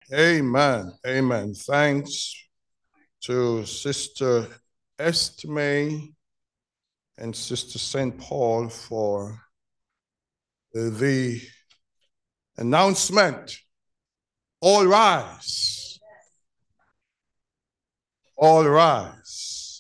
Amen. Amen. Thanks to Sister Estime and Sister St. Paul for the announcement. All rise. All rise.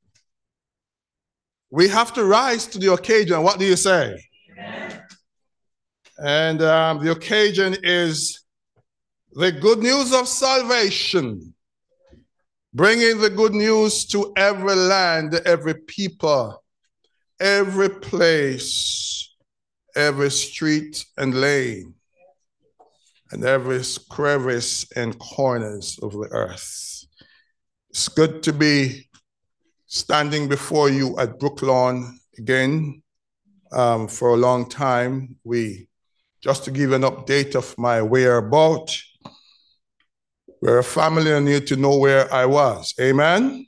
We have to rise to the occasion. What do you say? Amen. And the occasion is the good news of salvation, bringing the good news to every land, every people, every place, every street and lane, and every crevice and corners of the earth. It's good to be standing before you at Brooklawn again for a long time. Just to give an update of my whereabouts, we're a family and need to know where I was. Amen? Amen.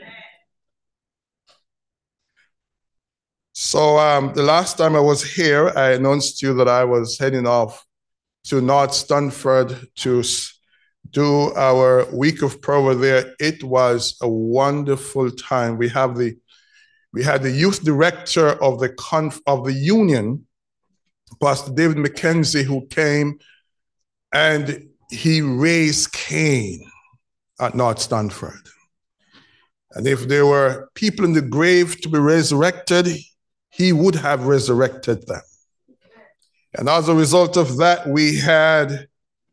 So the last time I was here, I announced to you that I was heading off to North Stanford to do our week of prayer there. It was a wonderful time. We had the youth director of the union, Pastor David McKenzie, who came and he raised Cain at North Stanford. And if there were people in the grave to be resurrected, he would have resurrected them. And as a result of that, we had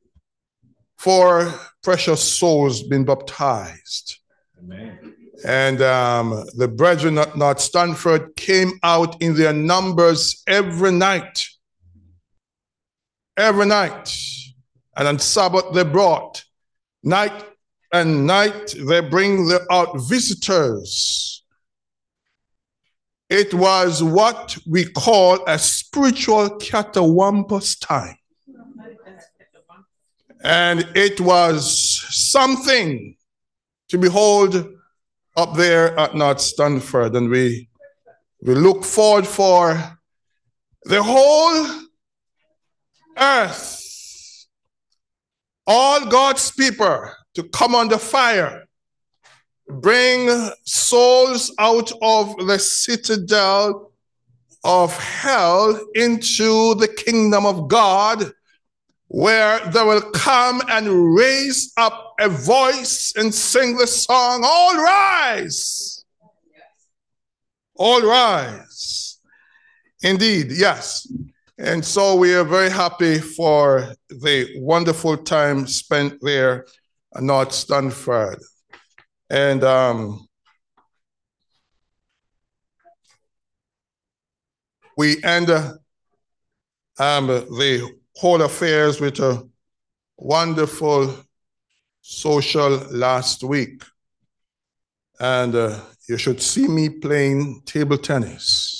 4 precious souls being baptized. Amen. And the brethren at North Stanford came out in their numbers every night. Every night. And on Sabbath they brought. Night and night they bring out visitors. It was what we call a spiritual catawampus time. And it was something to behold up there at North Stanford. And we look forward for the whole earth, all God's people to come under fire, bring souls out of the citadel of hell into the kingdom of God, where they will come and raise up a voice and sing the song, all rise. All rise. Indeed, yes. And so we are very happy for the wonderful time spent there at North Stanford. And we end the whole affairs with a wonderful social last week. And you should see me playing table tennis.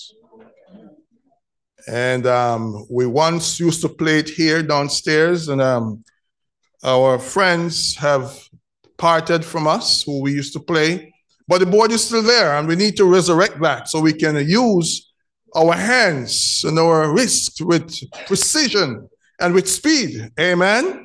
And we once used to play it here downstairs, and our friends have parted from us who we used to play, but the board is still there, and we need to resurrect that so we can use our hands and our wrists with precision and with speed. Amen?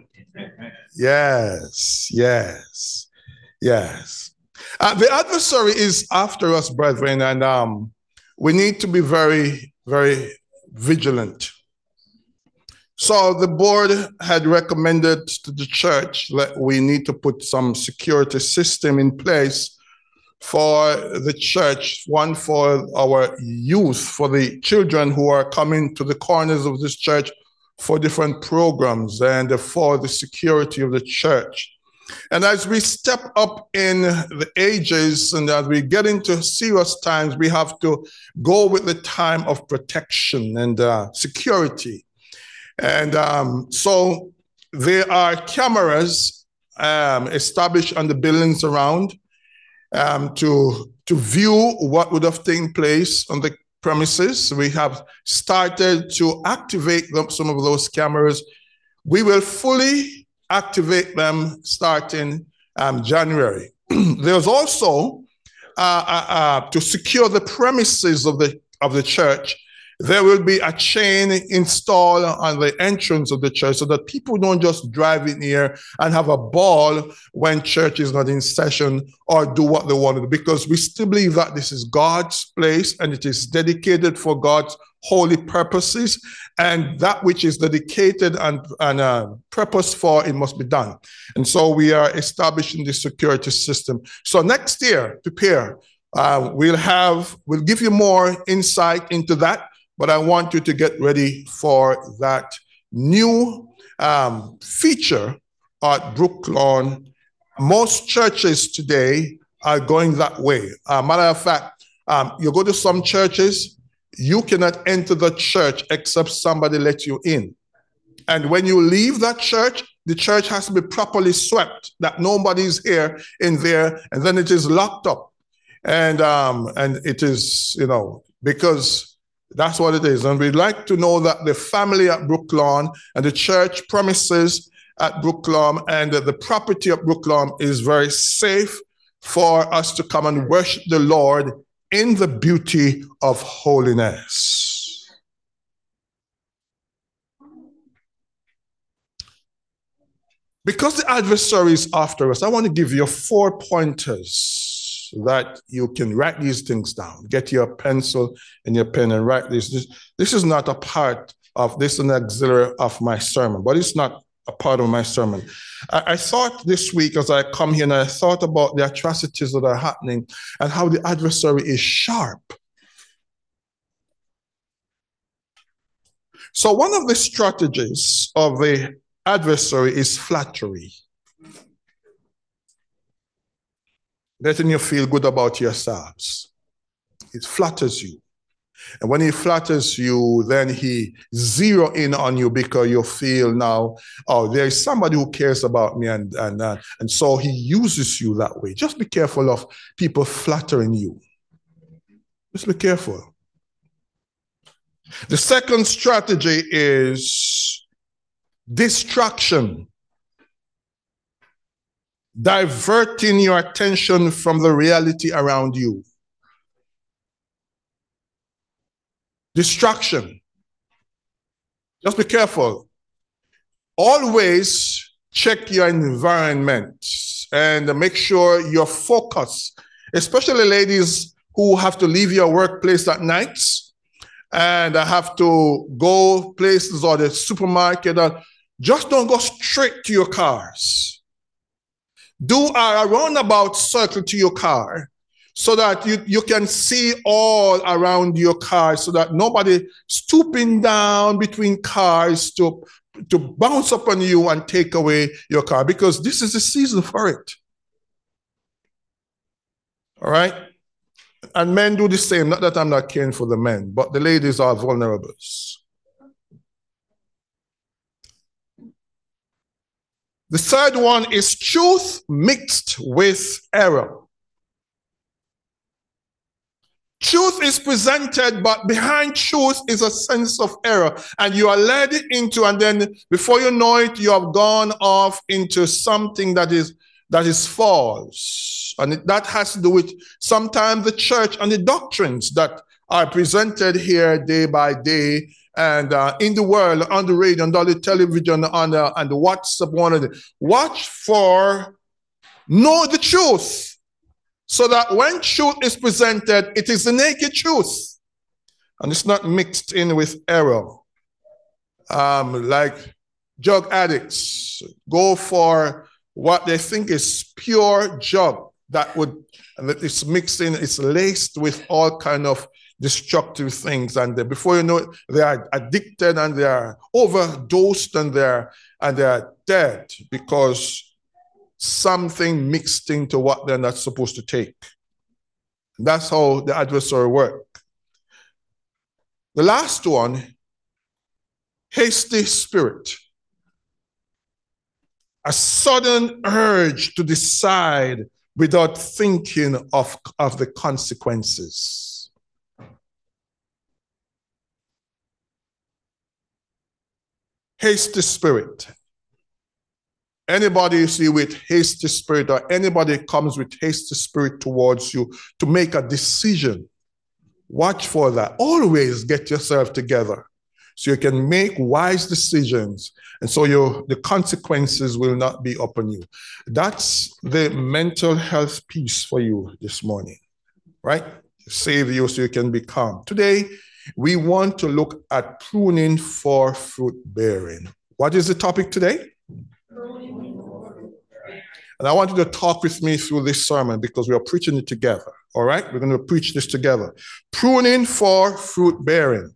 Yes, yes, yes. The adversary is after us, brethren, and we need to be very, very vigilant. So the board had recommended to the church that we need to put some security system in place for the church, one for our youth, for the children who are coming to the corners of this church for different programs, and for the security of the church. And as we step up in the ages and as we get into serious times, we have to go with the time of protection and security. And so there are cameras established on the buildings around to view what would have taken place on the premises. We have started to activate some of those cameras. We will fully activate them starting January. There's also to secure the premises of the church. There will be a chain installed on the entrance of the church so that people don't just drive in here and have a ball when church is not in session or do what they want to do, because we still believe that this is God's place and it is dedicated for God's holy purposes, and that which is dedicated and purpose for it must be done. And so we are establishing this security system. So next year, prepare. We'll give you more insight into that. But I want you to get ready for that new feature at Brooklawn. Most churches today are going that way. Matter of fact, you go to some churches, you cannot enter the church except somebody let you in. And when you leave that church, the church has to be properly swept, that nobody's here in there, and then it is locked up. And it is, because that's what it is. And we'd like to know that the family at Brooklawn and the church premises at Brooklawn and the property at Brooklawn is very safe for us to come and worship the Lord in the beauty of holiness. Because the adversary is after us, I want to give you 4 pointers that you can write these things down. Get your pencil and your pen and write this. This is not a part of this, an auxiliary of my sermon, but it's not a part of my sermon. I thought this week as I come here and I thought about the atrocities that are happening and how the adversary is sharp. So one of the strategies of the adversary is flattery. Letting you feel good about yourselves. It flatters you. And when he flatters you, then he zero in on you because you feel now, oh, there is somebody who cares about me, and so he uses you that way. Just be careful of people flattering you. Just be careful. The second strategy is distraction. Diverting your attention from the reality around you. Distraction. Just be careful. Always check your environment and make sure you're focused, especially ladies who have to leave your workplace at night and have to go places or the supermarket. Just don't go straight to your cars. Do a roundabout circle to your car so that you can see all around your car so that nobody stooping down between cars to bounce up on you and take away your car, because this is the season for it. All right? And men do the same. Not that I'm not caring for the men, but the ladies are vulnerable. The third one is truth mixed with error. Truth is presented, but behind truth is a sense of error. And you are led into, and then before you know it, you have gone off into something that is false. And that has to do with sometimes the church and the doctrines that are presented here day by day and in the world, on the radio, and on the television, on the WhatsApp, one of the. Watch for, know the truth, so that when truth is presented, it is the naked truth, and it's not mixed in with error. Like drug addicts go for what they think is pure drug and it's mixed in, it's laced with all kind of destructive things, and before you know it, they are addicted and they are overdosed and they are dead because something mixed into what they're not supposed to take. That's how the adversary works. The last one, hasty spirit. A sudden urge to decide without thinking of the consequences. Hasty spirit. Anybody you see with hasty spirit, or anybody comes with hasty spirit towards you to make a decision, Watch for that. Always get yourself together so you can make wise decisions, and so the consequences will not be upon you. That's the mental health piece for you this morning, right? Save you so you can be calm. Today, we want to look at pruning for fruit bearing. What is the topic today? And I want you to talk with me through this sermon because we are preaching it together. All right? We're going to preach this together. Pruning for fruit bearing.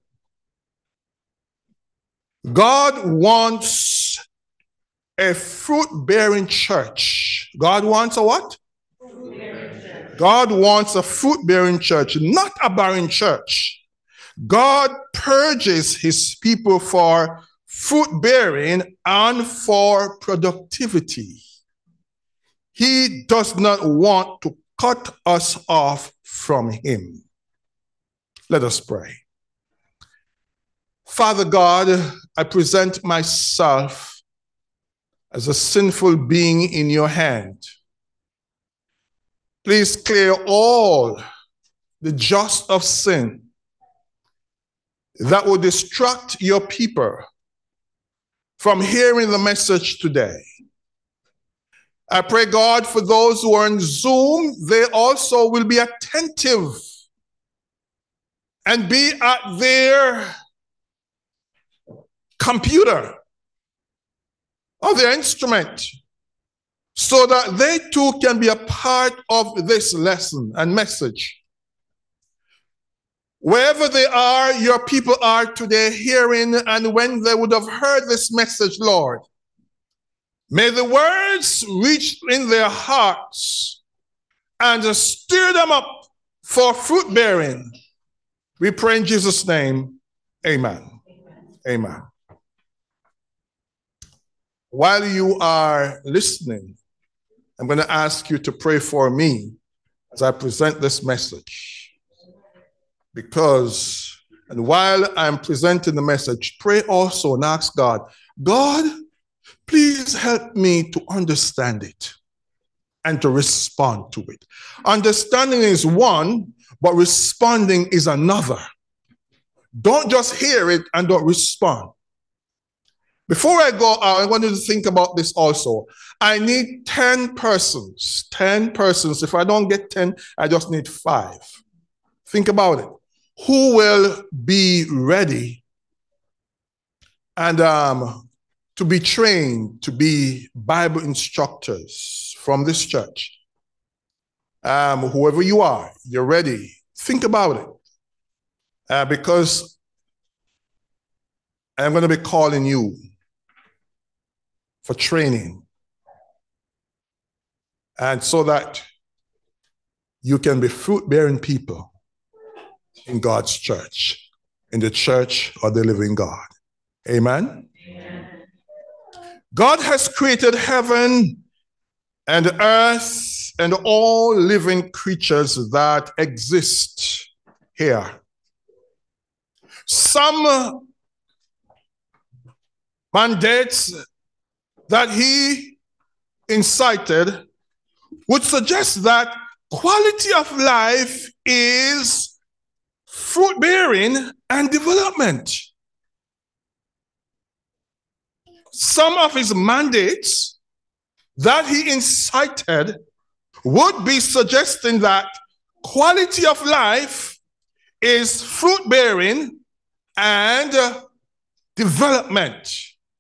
God wants a fruit bearing church. God wants a what? God wants a fruit bearing church, not a barren church. God purges his people for fruit bearing and for productivity. He does not want to cut us off from him. Let us pray. Father God, I present myself as a sinful being in your hand. Please clear all the dust of sin that will distract your people from hearing the message today. I pray, God, for those who are on Zoom, they also will be attentive and be at their computer or their instrument so that they too can be a part of this lesson and message. Wherever they are, your people are today hearing, and when they would have heard this message, Lord, may the words reach in their hearts and stir them up for fruit bearing. We pray in Jesus' name, amen. Amen. While you are listening, I'm going to ask you to pray for me as I present this message. And while I'm presenting the message, pray also and ask God, God, please help me to understand it and to respond to it. Understanding is one, but responding is another. Don't just hear it and don't respond. Before I go out, I want you to think about this also. I need 10 persons. 10 persons. If I don't get 10, I just need 5. Think about it. Who will be ready and to be trained to be Bible instructors from this church? Whoever you are, you're ready. Think about it. Because I'm going to be calling you for training. And so that you can be fruit-bearing people in God's church, in the church of the living God. Amen? Amen. God has created heaven and earth and all living creatures that exist here. Some mandates that he incited would suggest that quality of life is fruit bearing and development. Some of his mandates that he incited would be suggesting that quality of life is fruit bearing and development.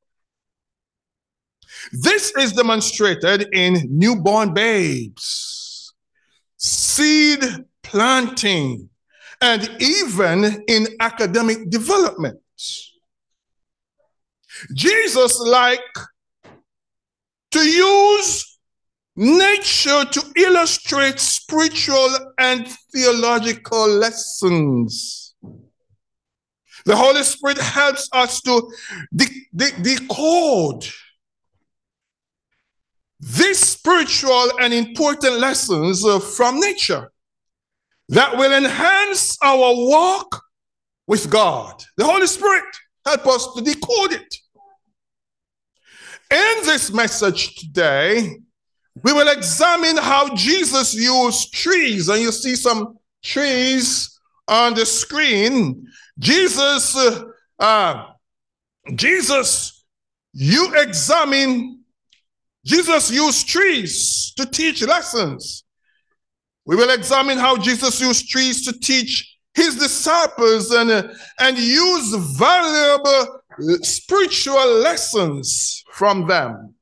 This is demonstrated in newborn babes, seed planting, and even in academic development. Jesus liked to use nature to illustrate spiritual and theological lessons. The Holy Spirit helps us to decode these spiritual and important lessons from nature that will enhance our walk with God. The Holy Spirit helps us to decode it. In this message today, we will examine how Jesus used trees, and you see some trees on the screen, Jesus, Jesus used trees to teach lessons. We will examine how Jesus used trees to teach his disciples and use valuable spiritual lessons from them.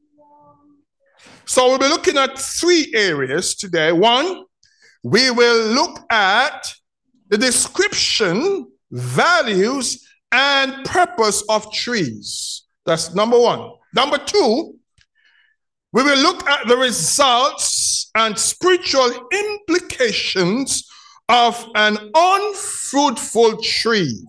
So we'll be looking at 3 areas today. 1, we will look at the description, values, and purpose of trees. That's number 1. Number 2, we will look at the results and spiritual implications of an unfruitful tree.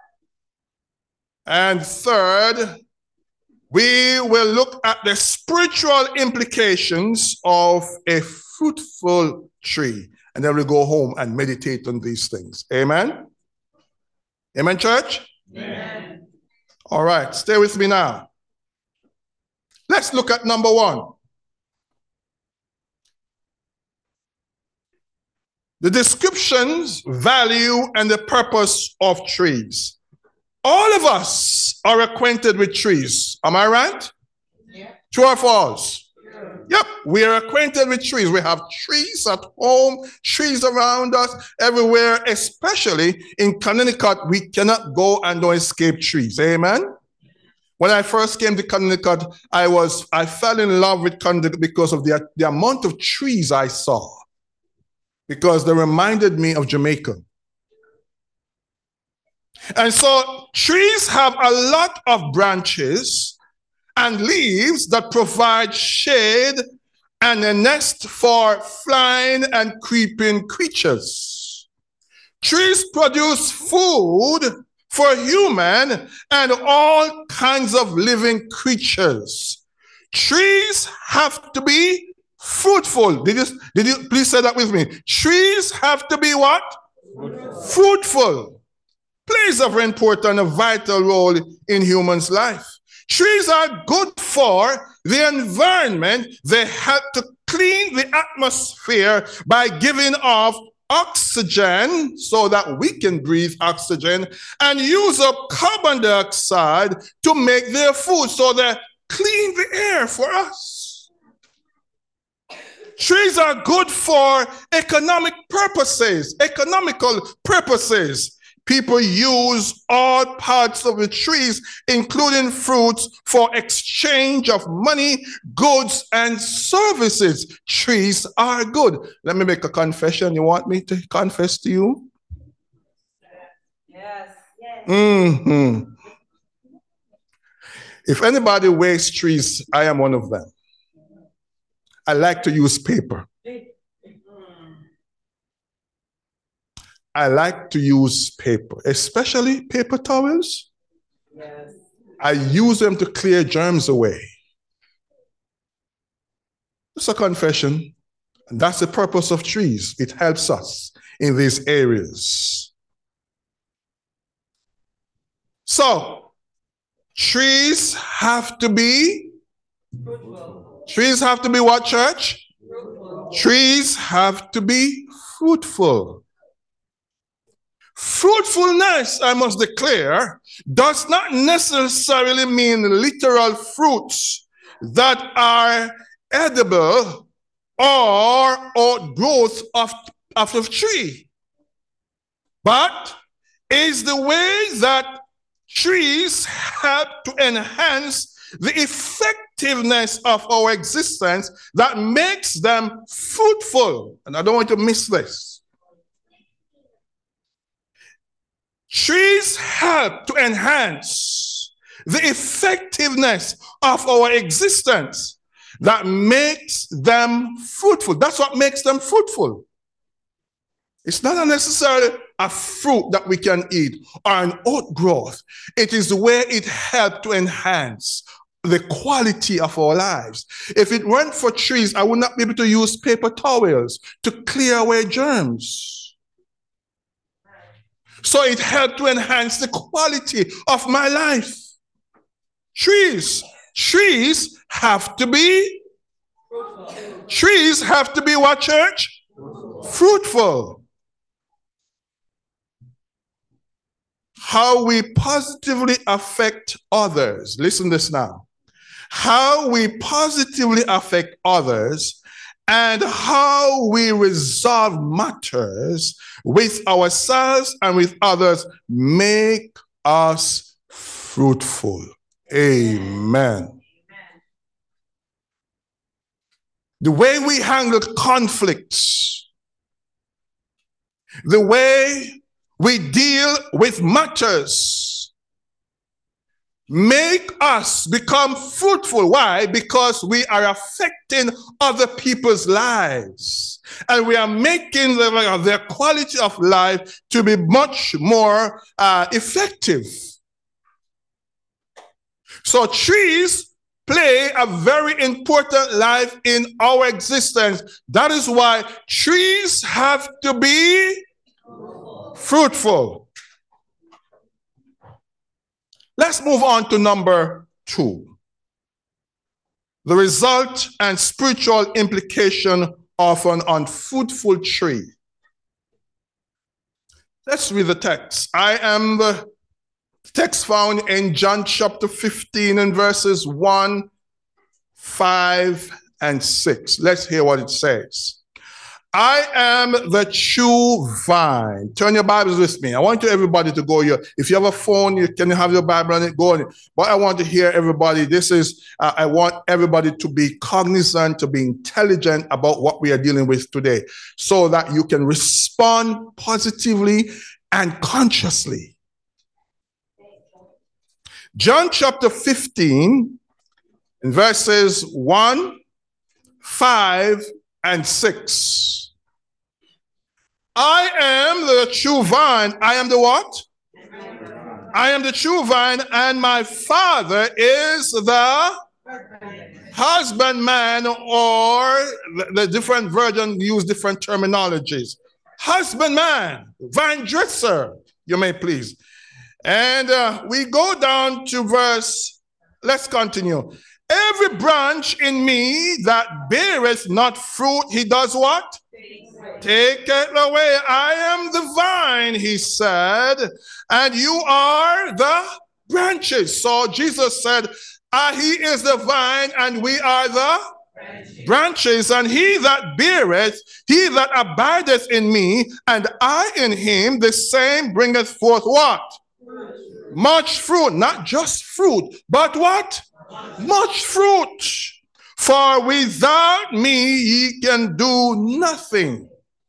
And 3rd, we will look at the spiritual implications of a fruitful tree. And then we'll go home and meditate on these things. Amen? Amen, church? Amen. All right, stay with me now. Let's look at number 1. The descriptions, value, and the purpose of trees. All of us are acquainted with trees. Am I right? Yeah. True or false? Yeah. Yep, we are acquainted with trees. We have trees at home, trees around us, everywhere, especially in Connecticut. We cannot go and don't escape trees. Amen? When I first came to Connecticut, I fell in love with Connecticut because of the amount of trees I saw. Because they reminded me of Jamaica. And so trees have a lot of branches and leaves that provide shade and a nest for flying and creeping creatures. Trees produce food for human and all kinds of living creatures. Trees have to be fruitful. Did you please say that with me? Trees have to be what? Fruitful. Plays a very important, a vital role in humans' life. Trees are good for the environment. They help to clean the atmosphere by giving off oxygen so that we can breathe oxygen and use up carbon dioxide to make their food, so they clean the air for us. Trees are good for economical purposes. People use all parts of the trees, including fruits, for exchange of money, goods, and services. Trees are good. Let me make a confession. You want me to confess to you? Yes. Mm-hmm. If anybody wastes trees, I am one of them. I like to use paper. I like to use paper, especially paper towels. Yes. I use them to clear germs away. It's a confession. And that's the purpose of trees. It helps us in these areas. So, trees have to be fruitful. Trees have to be what, church? Fruitful. Trees have to be fruitful. Fruitfulness, I must declare, does not necessarily mean literal fruits that are edible or growth of a tree, but is the way that trees help to enhance the effectiveness of our existence that makes them fruitful. And I don't want to miss this. Trees help to enhance the effectiveness of our existence that makes them fruitful. That's what makes them fruitful. It's not necessarily a fruit that we can eat or an outgrowth. It is the way it helps to enhance the quality of our lives. If it weren't for trees, I would not be able to use paper towels to clear away germs. So it helped to enhance the quality of my life. Trees have to be fruitful. Trees have to be what, church? Fruitful. how we positively affect others. Listen to this now. How we positively affect others and how we resolve matters with ourselves and with others make us fruitful. Amen. The way we handle conflicts, the way we deal with matters, make us become fruitful. Why? Because we are affecting other people's lives. And we are making their quality of life to be much more effective. So trees play a very important life in our existence. That is why trees have to be fruitful. Let's move on to number 2. The result and spiritual implication of an unfruitful tree. Let's read the text. I am the text found in John chapter 15 and verses 1, 5, and 6. Let's hear what it says. I am the true vine. Turn your Bibles with me. I want everybody to go here. If you have a phone, you can have your Bible on it, go on it. But I want to hear everybody. I want everybody to be cognizant, to be intelligent about what we are dealing with today, so that you can respond positively and consciously. John chapter 15, verses 1, 5, and 6. I am the true vine. I am the what? I am the true vine, and my Father is the husbandman, or the different versions use different terminologies. Husbandman, vine dresser, you may please. And we go down to let's continue. Every branch in me that beareth not fruit, he does what? Take it away. I am the vine, he said, and you are the branches. So Jesus said, he is the vine and we are the branches. And he that beareth, he that abideth in me, and I in him, the same bringeth forth what? Much fruit. Not just fruit, but what? Much fruit. For without me ye can do nothing.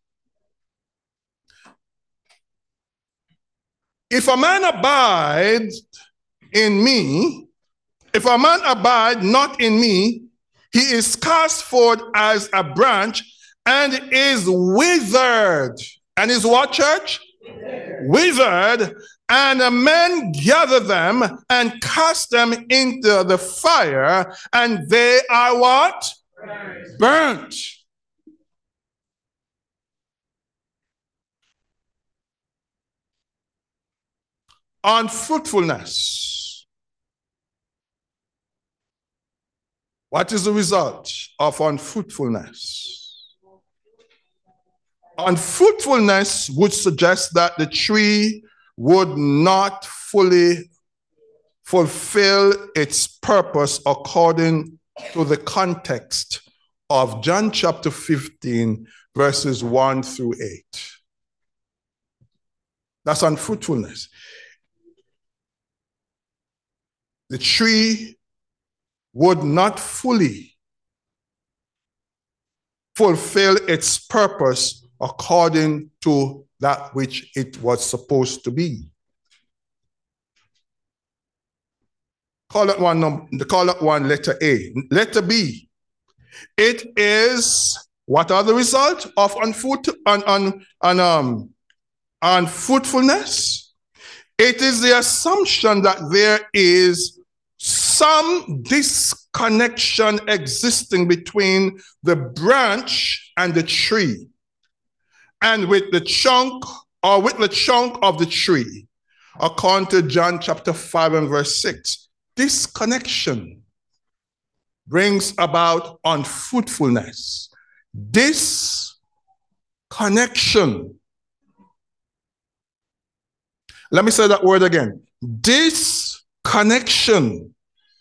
If a man abide in me, if a man abide not in me, he is cast forth as a branch and is withered. And is what, church? Withered. And men gather them and cast them into the fire, and they are what? Burnt. Unfruitfulness. What is the result of unfruitfulness? Unfruitfulness would suggest that the tree would not fully fulfill its purpose according to the context of John chapter 15, verses 1 through 8. That's unfruitfulness. The tree would not fully fulfill its purpose according to that which it was supposed to be. Call that one letter A. Letter B. It is, what are the result of unfruitfulness? It is the assumption that there is some disconnection existing between the branch and the tree, and with the chunk of the tree, according to John chapter 5 and verse 6. This connection brings about unfruitfulness. This connection. Let me say that word again. Disconnection.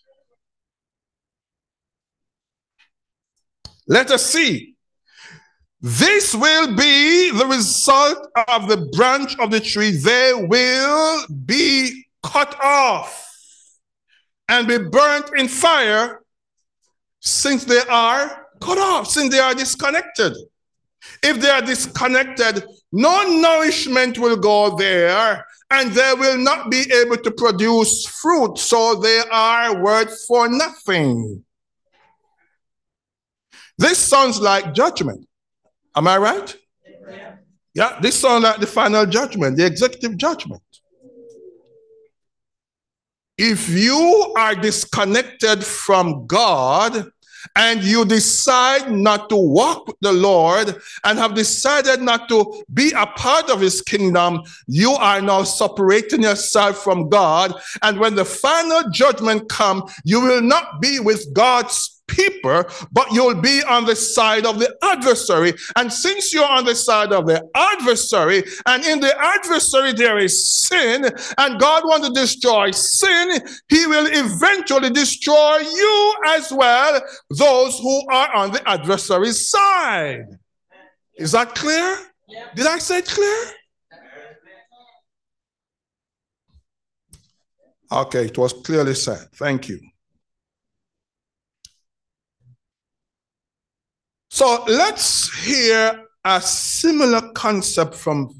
Let us see. This will be the result of the branch of the tree. They will be cut off and be burnt in fire, since they are cut off, since they are disconnected. If they are disconnected, no nourishment will go there, and they will not be able to produce fruit, so they are worth for nothing. This sounds like judgment. Am I right? Yeah, this sounds like the final judgment, the executive judgment. If you are disconnected from God and you decide not to walk with the Lord and have decided not to be a part of his kingdom, you are now separating yourself from God. And when the final judgment comes, you will not be with God's people, but you'll be on the side of the adversary. And since you're on the side of the adversary, and in the adversary there is sin, and God wants to destroy sin, he will eventually destroy you as well, those who are on the adversary's side. Is that clear? Yep. Did I say it clear? Okay, it was clearly said. Thank you. So let's hear a similar concept from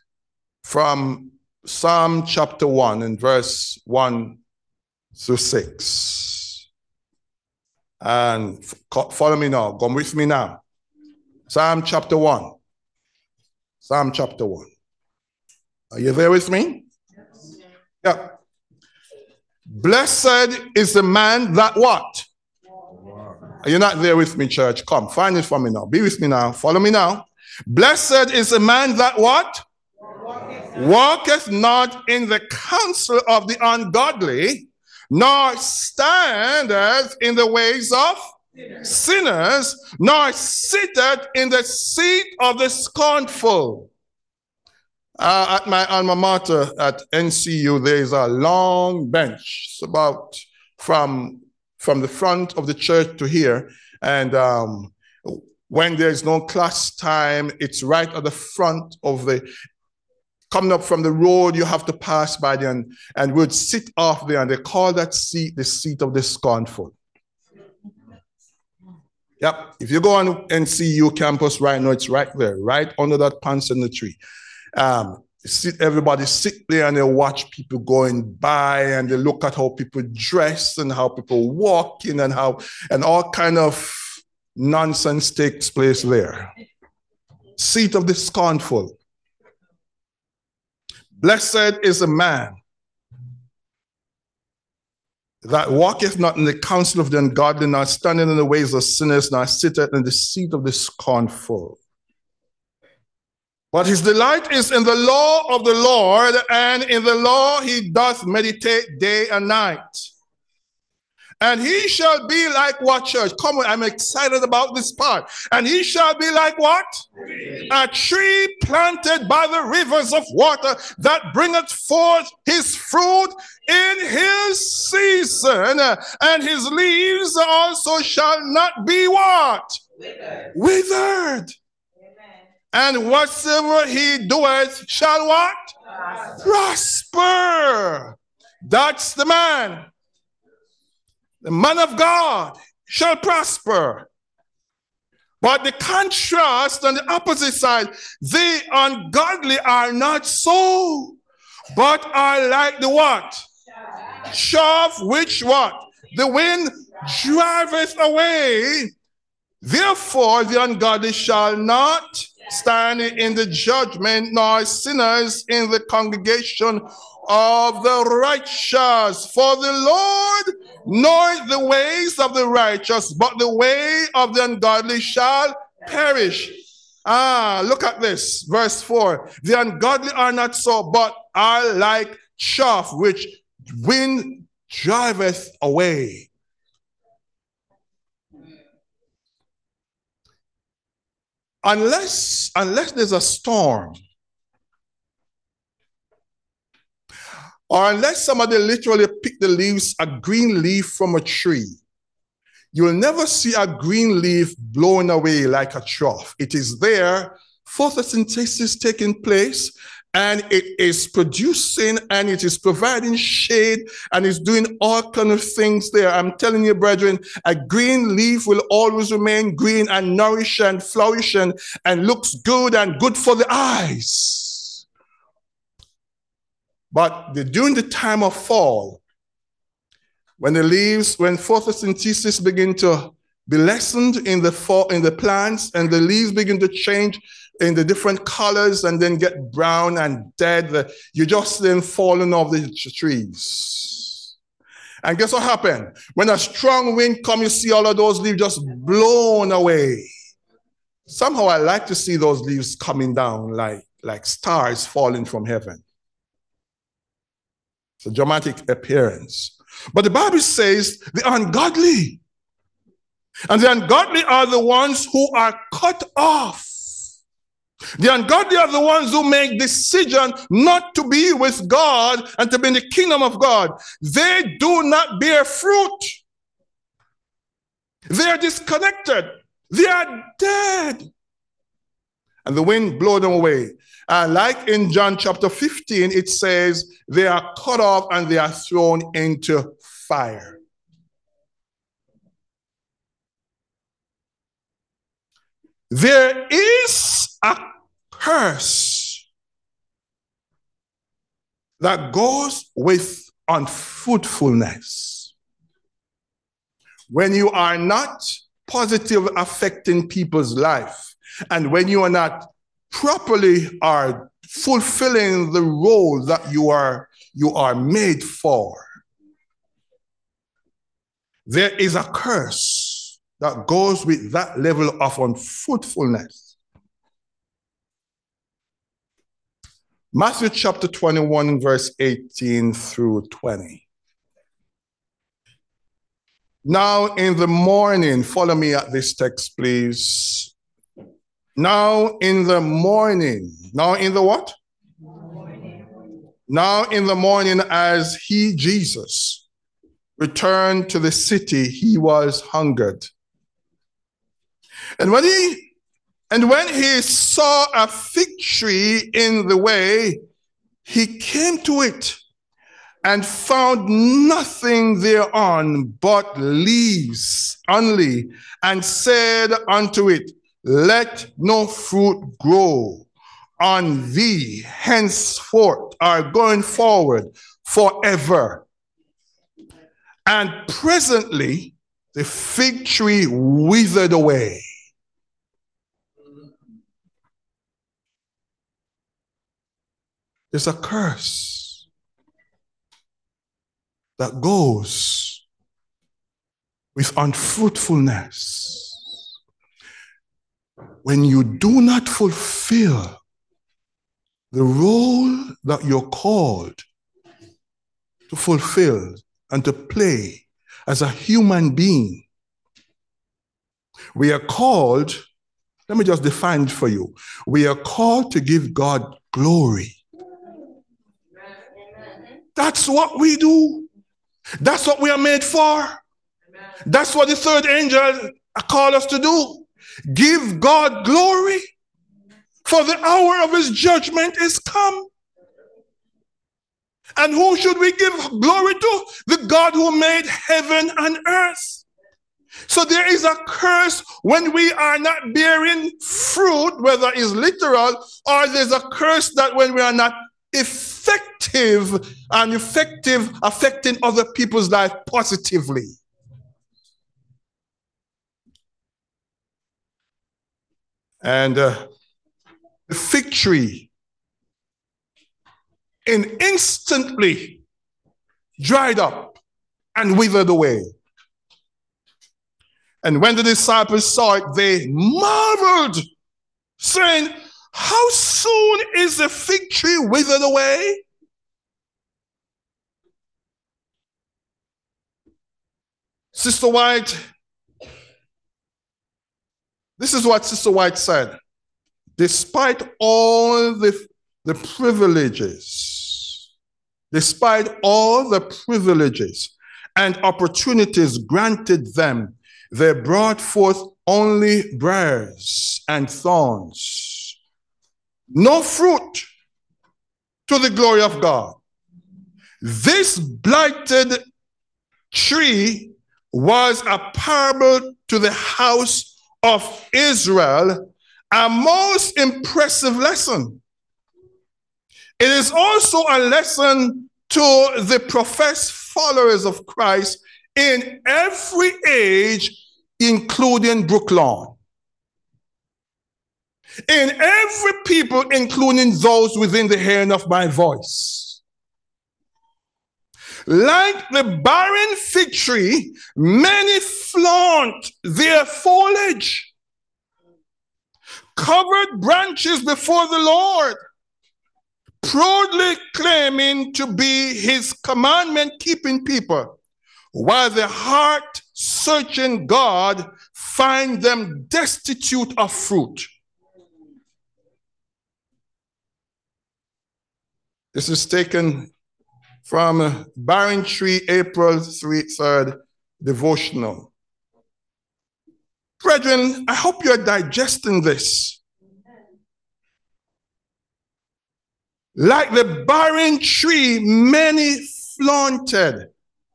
Psalm chapter 1 and verse 1 through 6. And follow me now. Go with me now. Psalm chapter 1. Psalm chapter 1. Are you there with me? Yes. Yeah. Blessed is the man that what? You're not there with me, church. Come, find it for me now. Be with me now. Follow me now. Blessed is the man that what? Walketh not in the counsel of the ungodly, nor standeth in the ways of sinners, nor sitteth in the seat of the scornful. At my alma mater at NCU, there is a long bench. It's about from the front of the church to here. And when there's no class time, it's right at the front of the, coming up from the road, you have to pass by there, and we'd sit off there, and they call that seat the seat of the scornful. Yep, if you go on NCU campus right now, it's right there, right under that pants in the tree. Everybody sit there and they watch people going by, and they look at how people dress and how people walk in, and all kind of nonsense takes place there. Seat of the scornful. Blessed is a man that walketh not in the counsel of the ungodly, nor standing in the ways of sinners, nor sitteth in the seat of the scornful. But his delight is in the law of the Lord, and in the law he doth meditate day and night. And he shall be like what, church? Come on, I'm excited about this part. And he shall be like what? A tree planted by the rivers of water, that bringeth forth his fruit in his season, and his leaves also shall not be what? Withered. And whatsoever he doeth shall what? Prosper. That's the man. The man of God shall prosper. But the contrast on the opposite side, the ungodly are not so, but are like the what? Chaff which what? The wind driveth away. Therefore the ungodly shall not stand in the judgment, nor sinners in the congregation of the righteous. For the Lord knoweth the ways of the righteous, but the way of the ungodly shall perish. Look at this, verse 4. The ungodly are not so, but are like chaff which wind driveth away. Unless there's a storm, or unless somebody literally pick the leaves, a green leaf from a tree, you will never see a green leaf blown away like a trough. It is there, photosynthesis taking place, and it is producing and it is providing shade and it's doing all kinds of things there. I'm telling you, brethren, a green leaf will always remain green and nourish and flourish and looks good and good for the eyes. But during the time of fall, when photosynthesis begin to be lessened in the fall, in the plants, and the leaves begin to change in the different colors and then get brown and dead, you just then falling off the trees. And guess what happened? When a strong wind comes, you see all of those leaves just blown away. Somehow I like to see those leaves coming down like stars falling from heaven. It's a dramatic appearance. But the Bible says the ungodly. And the ungodly are the ones who are cut off. The ungodly are the ones who make decision not to be with God and to be in the kingdom of God. They do not bear fruit. They are disconnected. They are dead. And the wind blow them away. And like in John chapter 15, it says they are cut off and they are thrown into fire. There is a curse that goes with unfruitfulness. When you are not positive affecting people's life, and when you are not properly are fulfilling the role that you are made for, there is a curse that goes with that level of unfruitfulness. Matthew chapter 21, verse 18 through 20. Now in the morning, follow me at this text, please. Now in the morning. Now in the what? Morning. Now in the morning, as he, Jesus, returned to the city, he was hungered. And when he saw a fig tree in the way, he came to it and found nothing thereon but leaves only, and said unto it, let no fruit grow on thee henceforth or going forward forever. And presently the fig tree withered away. There's a curse that goes with unfruitfulness. When you do not fulfill the role that you're called to fulfill and to play as a human being, we are called, let me just define it for you. We are called to give God glory. That's what we do. That's what we are made for. That's what the third angel called us to do. Give God glory, for the hour of his judgment is come. And who should we give glory to? The God who made heaven and earth. So there is a curse when we are not bearing fruit, whether it's literal, or there's a curse that when we are not effective affecting other people's life positively. And the fig tree instantly dried up and withered away. And when the disciples saw it, they marveled, saying, how soon is the fig tree withered away? Sister White, this is what Sister White said. Despite all the privileges despite all the privileges and opportunities granted them, they brought forth only briars and thorns. No fruit to the glory of God. This blighted tree was a parable to the house of Israel, a most impressive lesson. It is also a lesson to the professed followers of Christ in every age, including Brooklawn. In every people, including those within the hearing of my voice. Like the barren fig tree, many flaunt their foliage, covered branches before the Lord, proudly claiming to be his commandment-keeping people, while the heart-searching God find them destitute of fruit. This is taken from Barren Tree, April 3rd, devotional. Brethren, I hope you're digesting this. Like the barren tree, many flaunt their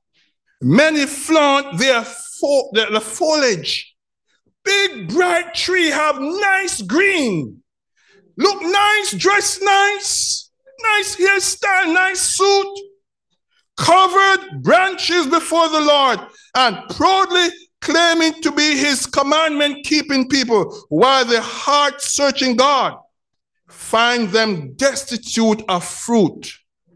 the foliage. Big, bright tree have nice green. Look nice, dress nice, nice hairstyle, nice suit. Covered branches before the Lord and proudly claiming to be his commandment-keeping people, while the heart-searching God find them destitute of fruit.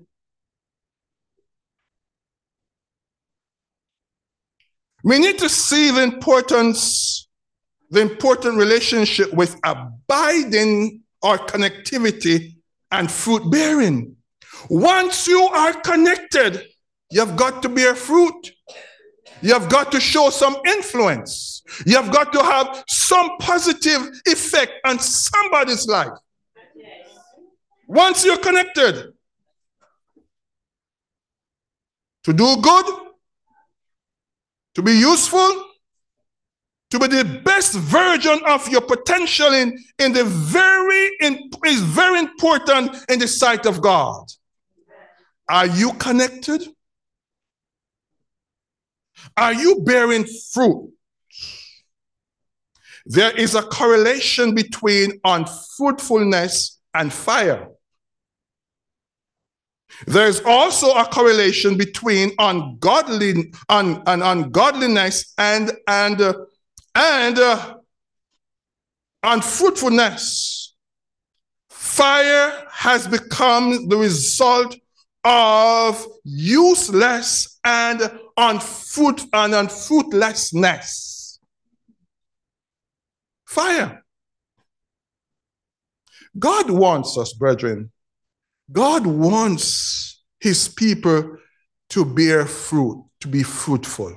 We need to see the important relationship with abiding or connectivity and fruit bearing. Once you are connected, you've got to bear fruit. You've got to show some influence. You've got to have some positive effect on somebody's life. Once you're connected, to do good, to be useful, to be the best version of your potential is very important in the sight of God. Are you connected? Are you bearing fruit? There is a correlation between unfruitfulness and fire. There is also a correlation between ungodliness and unfruitfulness. Fire has become the result of useless and unfruitlessness. Fire. God wants us, brethren. God wants his people to bear fruit, to be fruitful.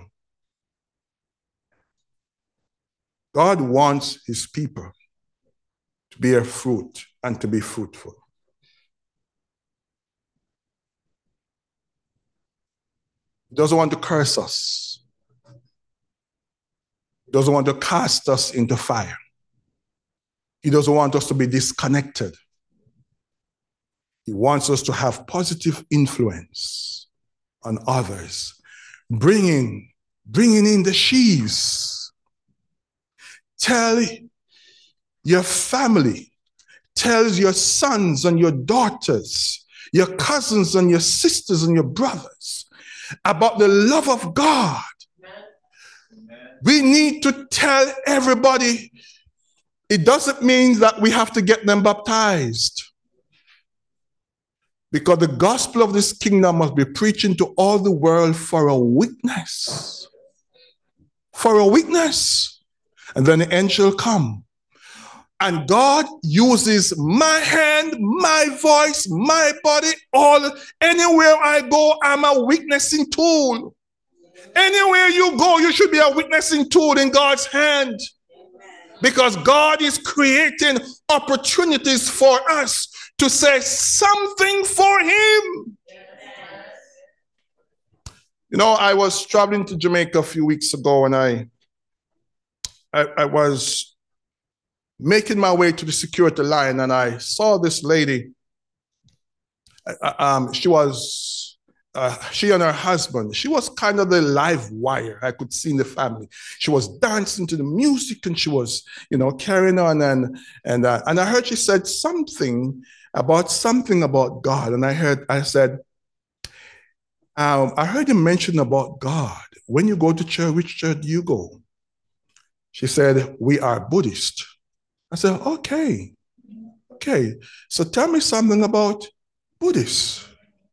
God wants his people to bear fruit and to be fruitful. He doesn't want to curse us. He doesn't want to cast us into fire. He doesn't want us to be disconnected. He wants us to have positive influence on others, bringing in the sheaves. Tell your family, tell your sons and your daughters, your cousins and your sisters and your brothers about the love of God. Amen. We need to tell everybody. It doesn't mean that we have to get them baptized. Because the gospel of this kingdom must be preaching to all the world for a witness. For a witness. And then the end shall come. And God uses my hand, my voice, my body, anywhere I go, I'm a witnessing tool. Anywhere you go, you should be a witnessing tool in God's hand. Because God is creating opportunities for us to say something for him. I was traveling to Jamaica a few weeks ago, and I was making my way to the security line, and I saw this lady. She and her husband, she was kind of the live wire I could see in the family. She was dancing to the music, and she was, carrying on. And I heard she said something about God. And I said, I heard you mention about God. When you go to church, which church do you go? She said, we are Buddhist. I said, okay. So tell me something about Buddhists.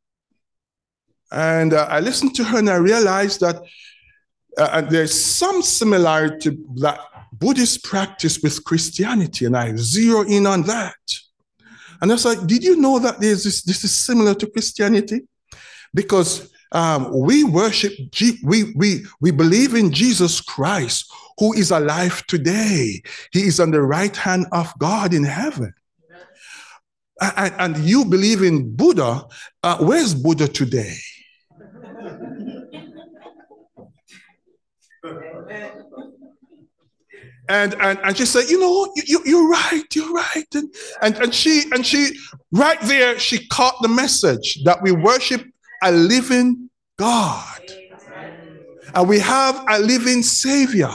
And I listened to her, and I realized that there's some similarity to that Buddhist practice with Christianity, and I zero in on that. And I was like, did you know that this is similar to Christianity? Because we worship, we believe in Jesus Christ, who is alive today. He is on the right hand of God in heaven. And you believe in Buddha. Where's Buddha today? And she said, you're right. And she right there, she caught the message that we worship a living God. And we have a living Savior.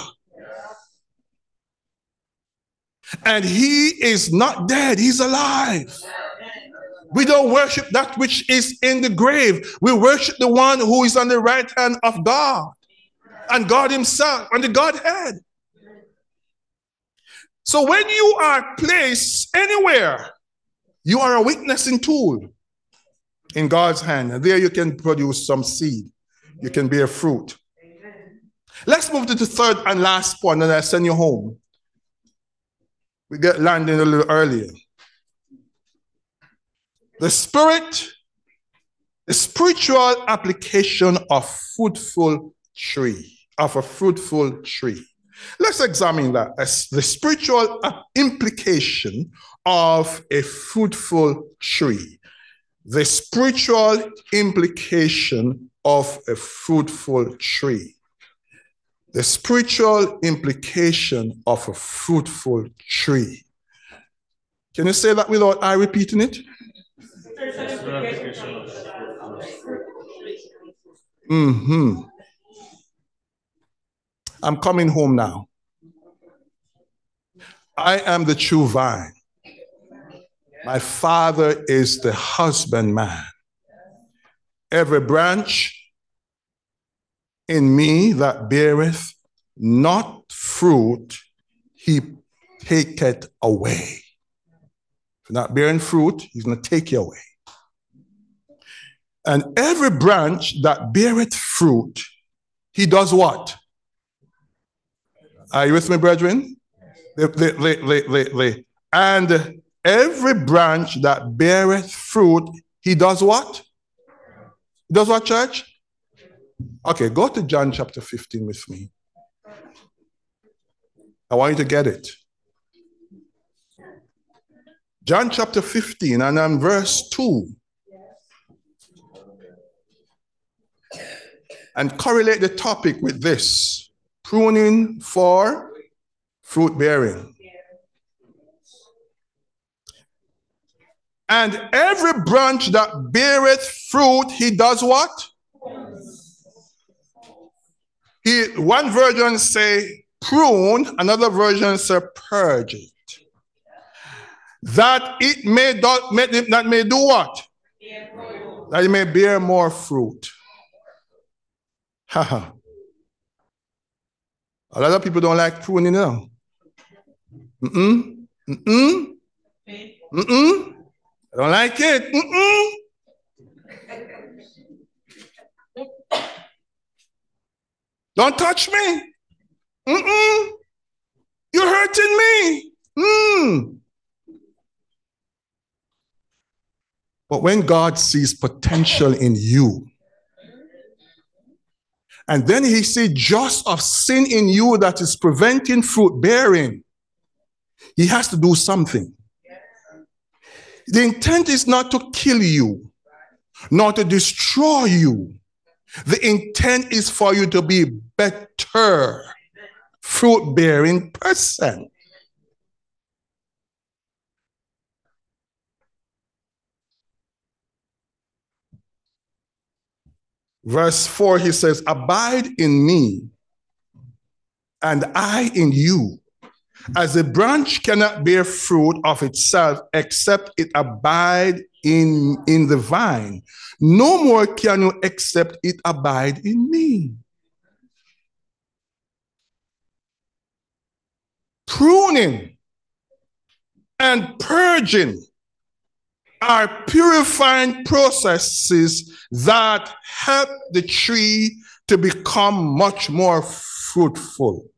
And he is not dead, he's alive. We don't worship that which is in the grave. We worship the one who is on the right hand of God, and God himself, and the Godhead. So when you are placed anywhere, you are a witnessing tool in God's hand. And there you can produce some seed. You can bear fruit. Let's move to the third and last point, and I send you home. We get landing a little earlier. The spiritual application of a fruitful tree. Let's examine that as the spiritual implication of a fruitful tree. The spiritual implication of a fruitful tree. The spiritual implication of a fruitful tree. Can you say that without I repeating it? I'm coming home now. I am the true vine. My Father is the husbandman. Every branch in me that beareth not fruit, he taketh away. If you're not bearing fruit, he's going to take you away. And every branch that beareth fruit, he does what? Are you with me, brethren? And every branch that beareth fruit, he does what? He does what, church? Okay, go to John chapter 15 with me. I want you to get it. John chapter 15 and on verse 2. And correlate the topic with this. Pruning for fruit bearing. And every branch that beareth fruit, he does what? One version say prune, another version say purge it. That it may do what? That it may bear more fruit. A lot of people don't like pruning now. I don't like it. Don't touch me. You're hurting me. But when God sees potential in you, and then he sees just of sin in you that is preventing fruit bearing, he has to do something. The intent is not to kill you, nor to destroy you. The intent is for you to be better fruit-bearing person. Verse 4, he says, abide in me, and I in you. As a branch cannot bear fruit of itself except it abide in the vine, no more can you except it abide in me. Pruning and purging are purifying processes that help the tree to become much more fruitful.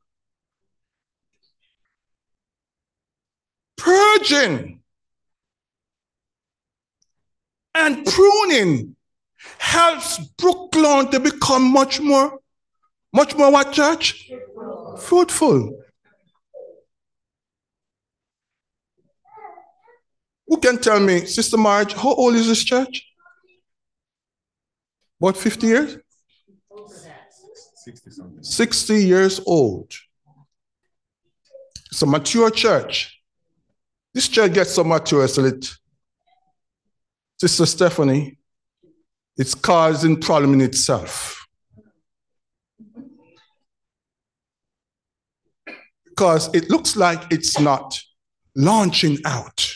Purging and pruning helps Brooklawn to become much more what, church? Fruitful. Who can tell me, Sister Marge, how old is this church? What, 50 years? 60-something. 60 years old. It's a mature church. This church gets so mature, so that Sister Stephanie, it's causing problem in itself. Because it looks like it's not launching out.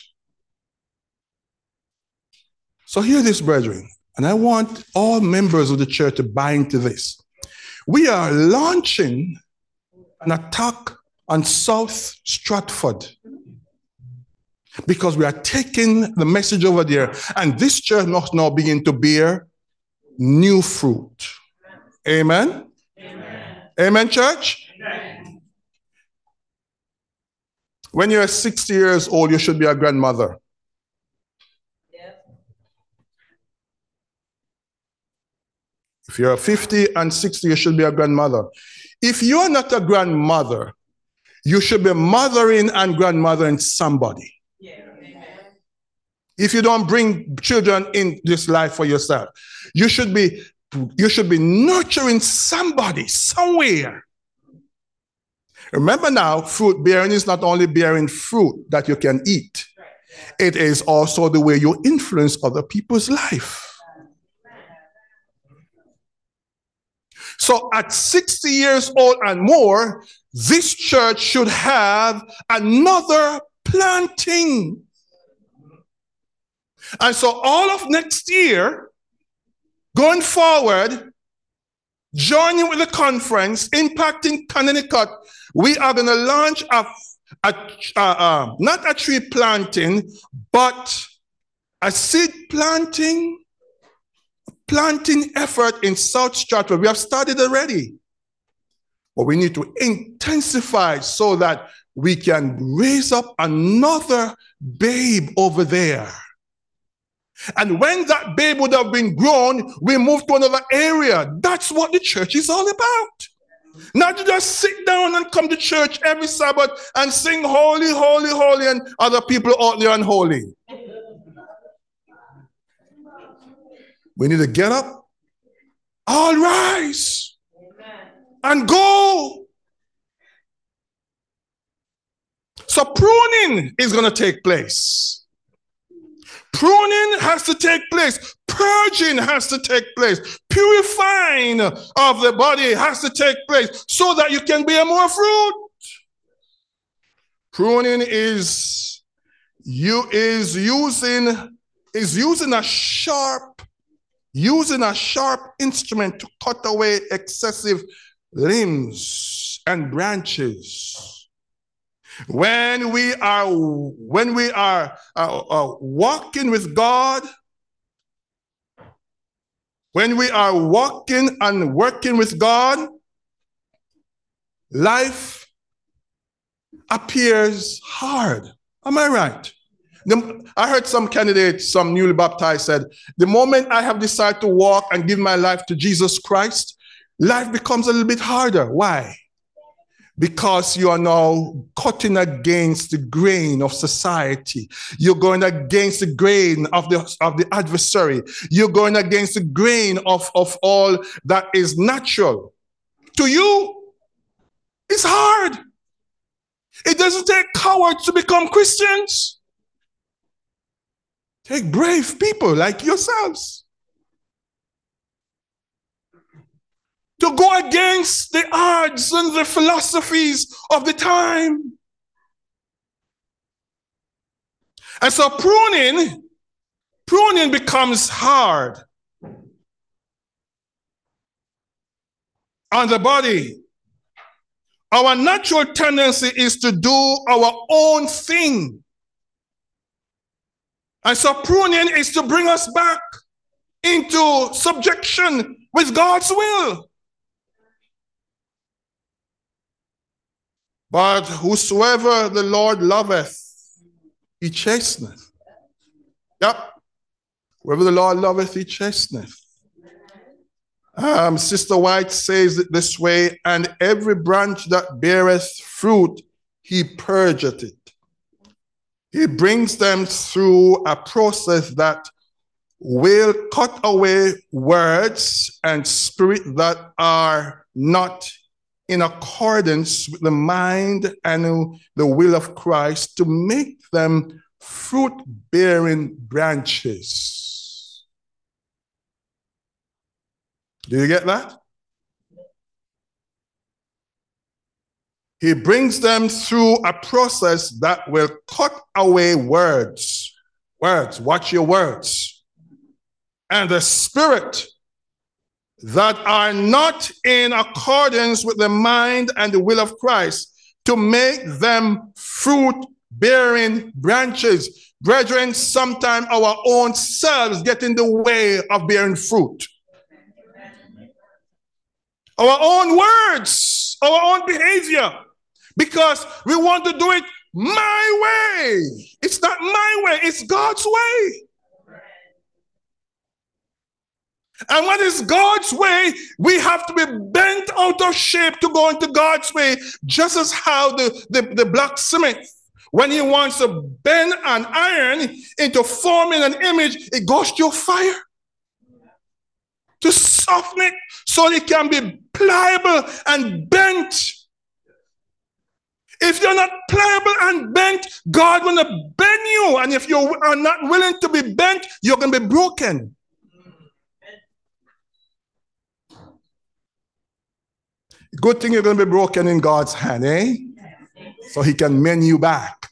So hear this, brethren, and I want all members of the church to buy into this. We are launching an attack on South Stratford because we are taking the message over there, and this church must now begin to bear new fruit. Amen? Amen, Amen, church? Amen. When you're 60 years old, you should be a grandmother. If you're 50 and 60, you should be a grandmother. If you're not a grandmother, you should be mothering and grandmothering somebody. Yeah. If you don't bring children in this life for yourself, you should be nurturing somebody somewhere. Remember now, fruit bearing is not only bearing fruit that you can eat. It is also the way you influence other people's life. So at 60 years old and more, this church should have another planting. And so all of next year, going forward, joining with the conference, Impacting Connecticut, we are going to launch not a tree planting, but a seed planting effort in South Stratford. We have started already, but we need to intensify so that we can raise up another babe over there. And when that babe would have been grown, we move to another area. That's what the church is all about. Not to just sit down and come to church every Sabbath and sing holy, holy, holy, and other people out there unholy. We need to get up, all rise, and go. So pruning is going to take place. Pruning has to take place. Purging has to take place. Purifying of the body has to take place so that you can bear more fruit. Pruning is using a sharp instrument to cut away excessive limbs and branches. When we are walking with God, when we are walking and working with God, life appears hard. Am I right? I heard some candidates, some newly baptized said, the moment I have decided to walk and give my life to Jesus Christ, life becomes a little bit harder. Why? because you are now cutting against the grain of society. You're going against the grain of the adversary. You're going against the grain of all that is natural. To you, it's hard. It doesn't take cowards to become Christians. Take brave people like yourselves to go against the odds and the philosophies of the time. And so pruning becomes hard on the body. Our natural tendency is to do our own thing. And so pruning is to bring us back into subjection with God's will. But whosoever the Lord loveth, he chasteneth. Yep. Whoever the Lord loveth, he chasteneth. Sister White says it this way, and every branch that beareth fruit, he purgeth it. He brings them through a process that will cut away words and spirit that are not in accordance with the mind and the will of Christ, to make them fruit-bearing branches. Do you get that? He brings them through a process that will cut away words. Words, watch your words. And the spirit that are not in accordance with the mind and the will of Christ, to make them fruit-bearing branches. Brethren, sometimes our own selves get in the way of bearing fruit. Our own words, our own behavior, because we want to do it my way. It's not my way, it's God's way. And what is God's way? We have to be bent out of shape to go into God's way, just as how the blacksmith, when he wants to bend an iron into forming an image, it goes through fire to soften it so it can be pliable and bent. If you're not pliable and bent, God will not bend you. And if you are not willing to be bent, you're going to be broken. Good thing you're going to be broken in God's hand, eh? So he can mend you back.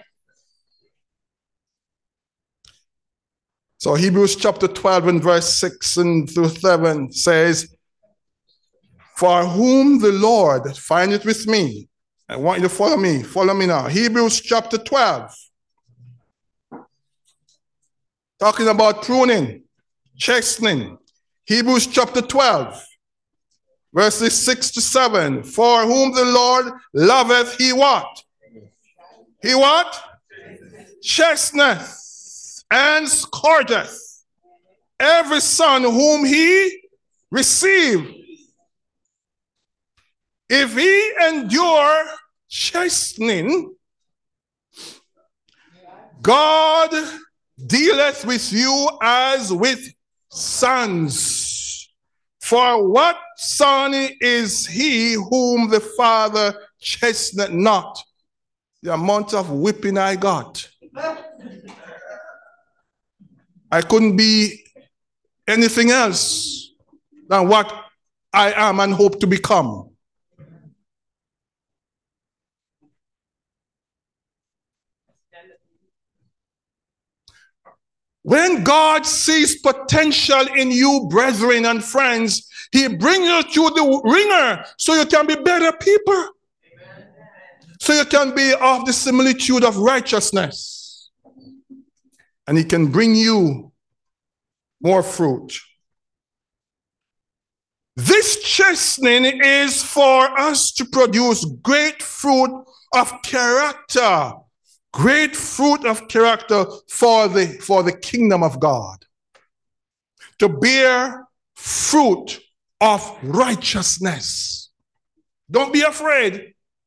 So Hebrews chapter 12 and verse 6 and through 7 says, for whom the Lord, find it with me. I want you to follow me. Follow me now. Hebrews chapter 12. Talking about pruning, chastening. Hebrews chapter 12. Verses 6 to 7. For whom the Lord loveth, he what? He what? Chasteneth and scourgeth every son whom he received. If he endure chastening, God dealeth with you as with sons. For what son is he whom the father chasteneth not? The amount of whipping I got. I couldn't be anything else than what I am and hope to become. When God sees potential in you, brethren and friends, he brings you through the ringer so you can be better people. Amen. So you can be of the similitude of righteousness. And he can bring you more fruit. This chastening is for us to produce great fruit of character. Great fruit of character for the kingdom of God. To bear fruit of righteousness. Don't be afraid.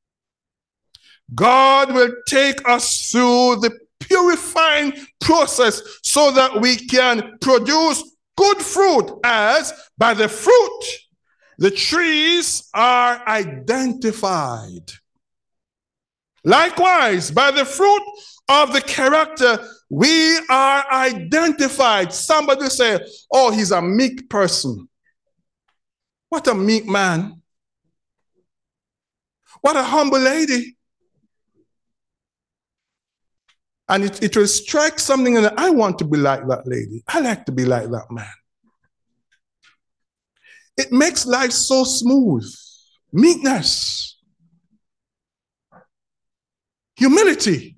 God will take us through the purifying process so that we can produce good fruit, as by the fruit the trees are identified. Likewise, by the fruit of the character, we are identified. Somebody say, oh, he's a meek person. What a meek man. What a humble lady. And it will strike something in that. I want to be like that lady. I like to be like that man. It makes life so smooth. Meekness. Humility.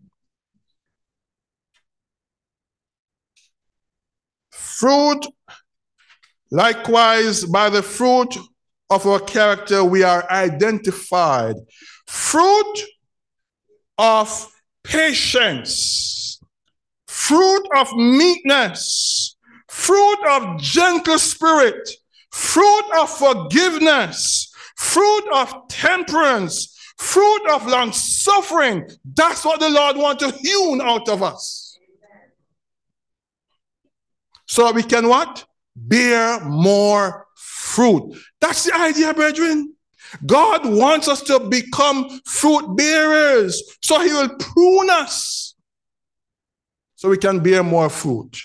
Fruit. Likewise, by the fruit of our character, we are identified. Fruit of patience, fruit of meekness, fruit of gentle spirit, fruit of forgiveness, fruit of temperance, fruit of long suffering. That's what the Lord wants to hew out of us. So we can what? Bear more fruit. That's the idea, brethren. God wants us to become fruit bearers. So he will prune us so we can bear more fruit.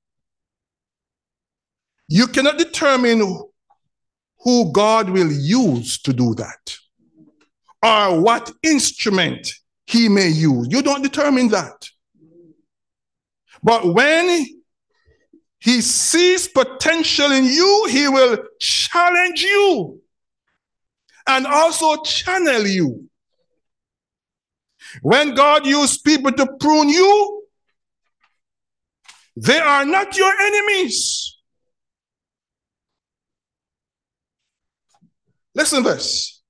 You cannot determine who God will use to do that or what instrument he may use. You don't determine that. But when he sees potential in you, he will challenge you and also channel you. When God used people to prune you, they are not your enemies. Listen to this.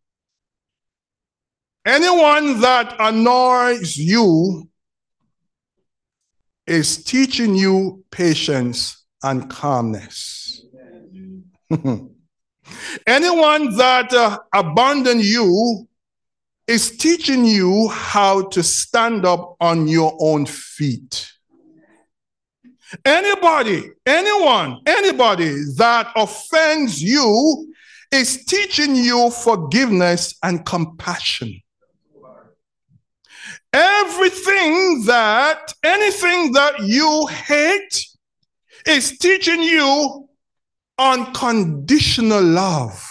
Anyone that annoys you is teaching you patience and calmness. Anyone that abandons you is teaching you how to stand up on your own feet. Anybody that offends you is teaching you forgiveness and compassion. Anything that you hate is teaching you unconditional love.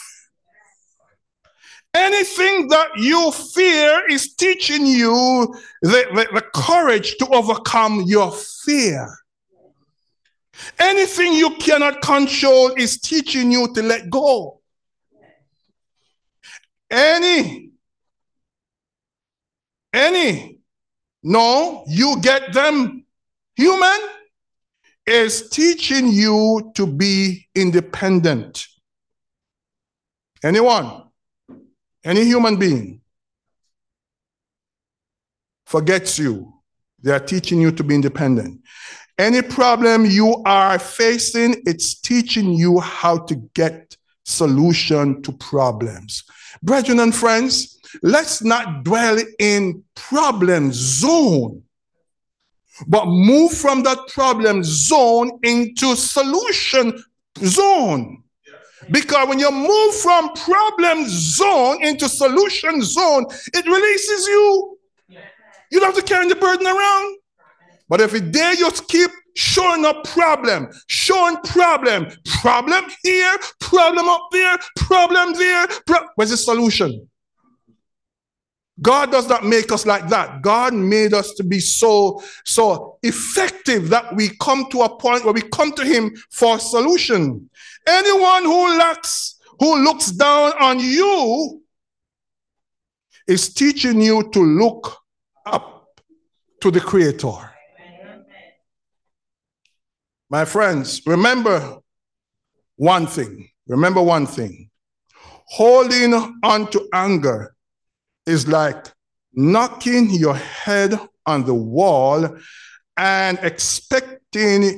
Anything that you fear is teaching you the courage to overcome your fear. Anything you cannot control is teaching you to let go. No, you get them, human, is teaching you to be independent. Anyone, any human being forgets you, they are teaching you to be independent. Any problem you are facing, it's teaching you how to get solution to problems. Brethren and friends, let's not dwell in problem zone, but move from that problem zone into solution zone. Because when you move from problem zone into solution zone, it releases you. You don't have to carry the burden around. But if you dare just keep showing up problem here, problem up there, problem there, where's the solution? God does not make us like that. God made us to be so effective that we come to a point where we come to him for a solution. Anyone who looks down on you is teaching you to look up to the Creator. My friends, remember one thing. Holding on to anger is like knocking your head on the wall and expecting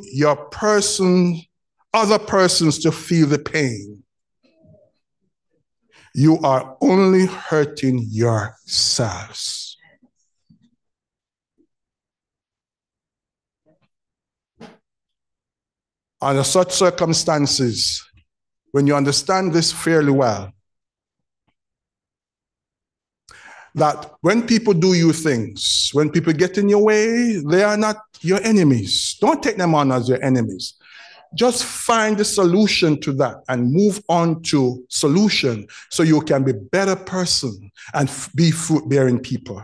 other persons to feel the pain. You are only hurting yourselves. Under such circumstances, when you understand this fairly well, that when people do you things, when people get in your way, they are not your enemies. Don't take them on as your enemies. Just find the solution to that and move on to solution so you can be a better person and be fruit-bearing people.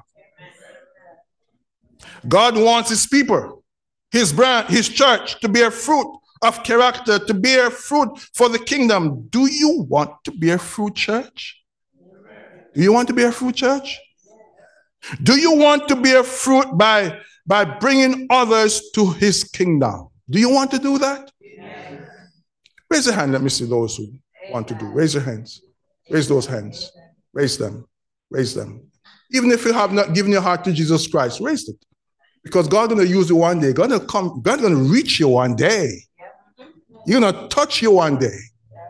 God wants his people, his brand, his church to bear fruit of character, to bear fruit for the kingdom. Do you want to bear fruit, church? Do you want to bear fruit, church? Do you want to bear fruit by bringing others to his kingdom? Do you want to do that? Yes. Raise your hand. Let me see those who want to do. Raise your hands. Raise those hands. Raise them. Raise them. Even if you have not given your heart to Jesus Christ, raise it. Because God's going to use you one day. God's going to reach you one day. He's going to touch you one day.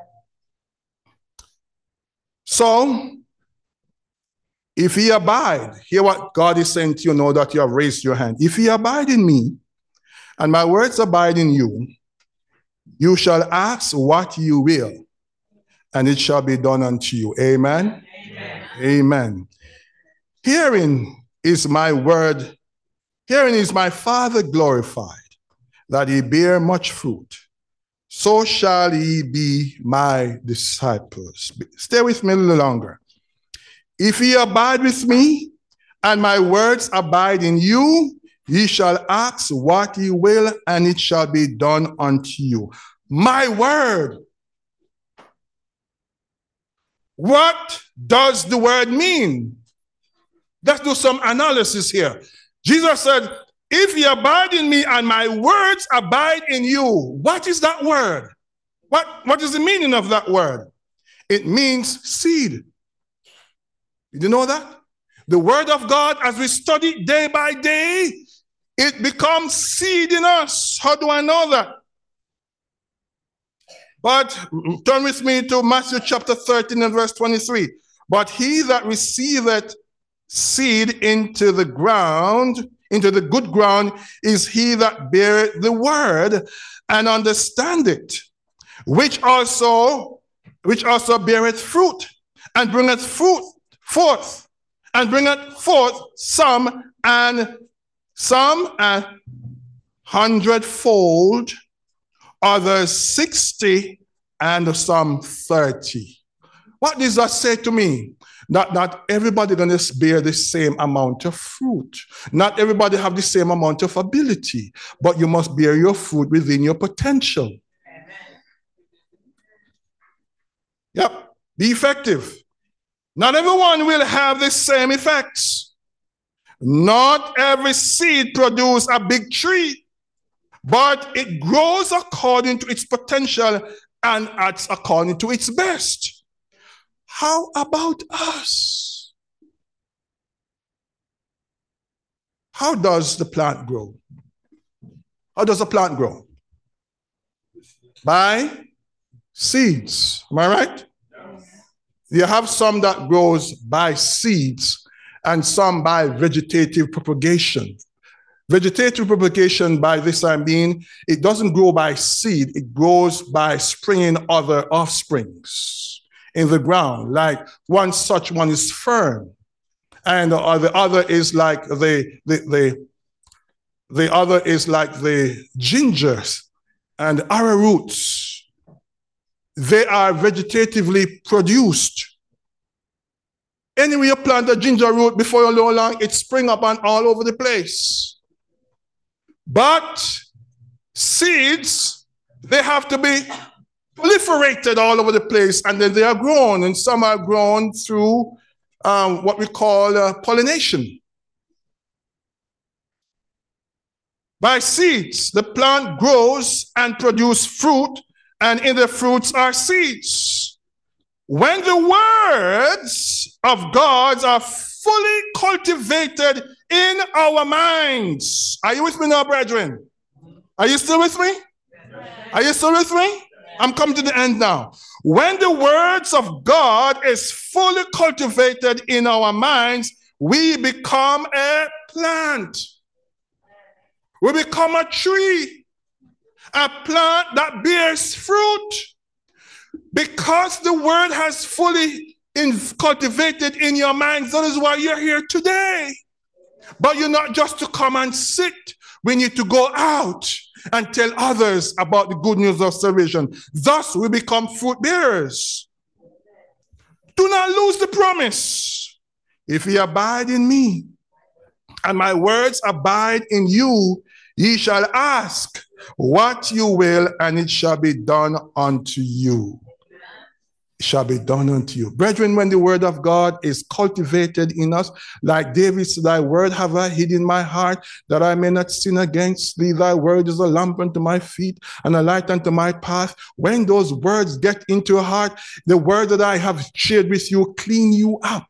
So, if ye abide, hear what God is saying to you now that you have raised your hand. If ye abide in me, and my words abide in you, you shall ask what you will, and it shall be done unto you. Amen? Amen. Amen. Herein is my word, herein is my Father glorified, that ye bear much fruit. So shall ye be my disciples. Stay with me a little longer. If ye abide with me, and my words abide in you, ye shall ask what ye will, and it shall be done unto you. My word. What does the word mean? Let's do some analysis here. Jesus said, if ye abide in me and my words abide in you, what is that word? What is the meaning of that word? It means seed. Did you know that? The word of God, as we study day by day, it becomes seed in us. How do I know that? But turn with me to Matthew chapter 13 and verse 23. But he that receiveth seed into the ground, into the good ground, is he that beareth the word and understand it, which also beareth fruit, and bringeth fruit forth, and bringeth forth some 100-fold, others 60, and some 30. What does that say to me? Not everybody going to bear the same amount of fruit. Not everybody have the same amount of ability, but you must bear your fruit within your potential. Amen. Yep, be effective. Not everyone will have the same effects. Not every seed produces a big tree, but it grows according to its potential and acts according to its best. How about us? How does the plant grow? How does a plant grow? By seeds. Am I right? You have some that grows by seeds and some by vegetative propagation. Vegetative propagation, by this I mean, it doesn't grow by seed, it grows by springing other offsprings in the ground. Like one such one is fern, and the other is like the other is like the gingers and arrowroots. They are vegetatively produced. Anyway, you plant a ginger root, before you know long, it spring up and all over the place. But seeds, they have to be proliferated all over the place, and then they are grown, and some are grown through what we call pollination. By seeds, the plant grows and produces fruit, and in the fruits are seeds. When the words of God are fully cultivated in our minds. Are you with me now, brethren? Are you still with me? Are you still with me? I'm coming to the end now. When the words of God is fully cultivated in our minds, we become a plant. We become a tree. A plant that bears fruit. Because the word has fully cultivated in your minds, that is why you're here today. But you're not just to come and sit. We need to go out and tell others about the good news of salvation. Thus, we become fruit bearers. Do not lose the promise. If ye abide in me, and my words abide in you, ye shall ask what you will, and it shall be done unto you. It shall be done unto you. Brethren, when the word of God is cultivated in us, like David said, thy word have I hid in my heart, that I may not sin against thee. Thy word is a lamp unto my feet and a light unto my path. When those words get into your heart, the word that I have shared with you clean you up.